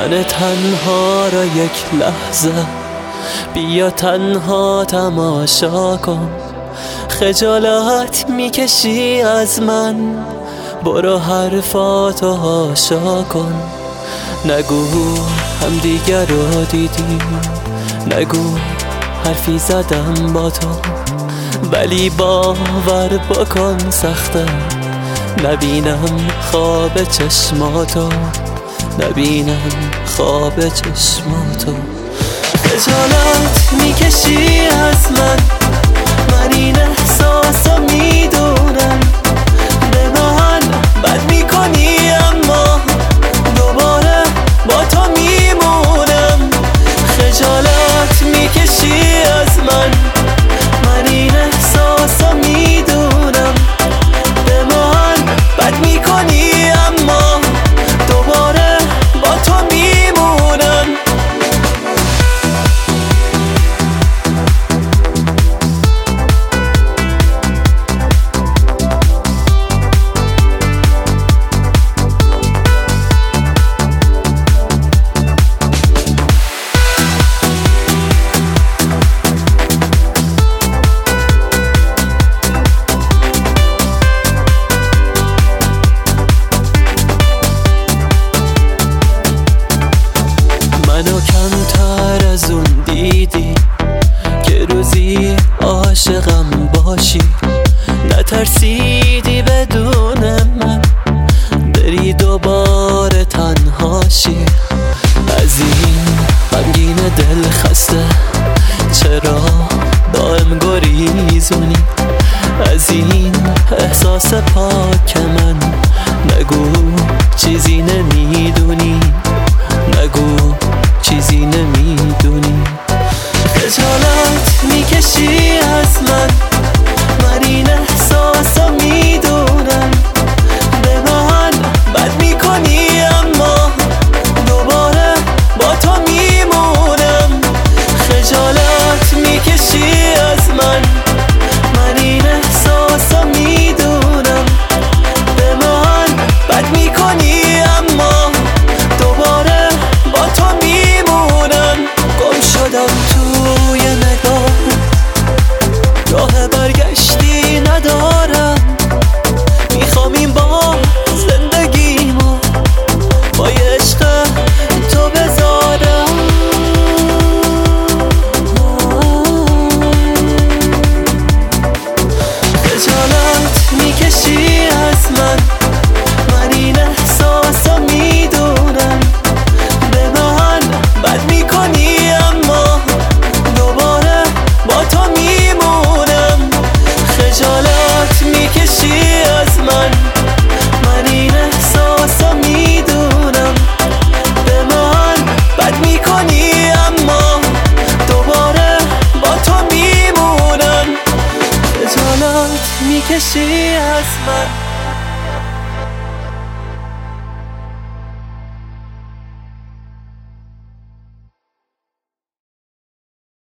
من تنها را یک لحظه بیا تنها تماشا کن. خجالت میکشی از من، برو حرفاتو هاشا کن. نگو هم دیگر رو دیدیم، نگو حرفی زدم با تو، ولی باور بکن سخته نبینم خواب چشماتو، نبینم خواب چشماتو. خجالت میکشی از من این احساسو میدونم، به من بد میکنی اما دوباره با تو میمونم. خجالت میکشی از من این احساسو میدونم، به من بد میکنی اما دوباره با تو میمونم. منو کمتر از اون دیدی که روزی عاشقم باشی، نترسیدی بدون من بری دوباره تنهاشی. از این غمگین دل خسته چرا دائم گریزونی؟ از این احساس پاک من نگو چیزی نمیدونی، نگو چیزی نمیدونی. خجالت میکشی از من این احساسو میدونم، به من بد میکنی اما دوباره با تو میمونم. خجالت میکشی از من این احساسو میدونم، به من بد میکنی اما دوباره با تو میمونم. گم شدم توی نگاه، راه برگشتی ندارم، میخوام این با زندگیمو با عشق تو بذارم. خجالت میکشی از من این احساسو میدونم، به من بد میکنی اما دوباره با تو میمونم. خجالت میکشی از من این احساسو میدونم، به من بد میکنی اما دوباره با تو میمونم. خجالت میکشی از من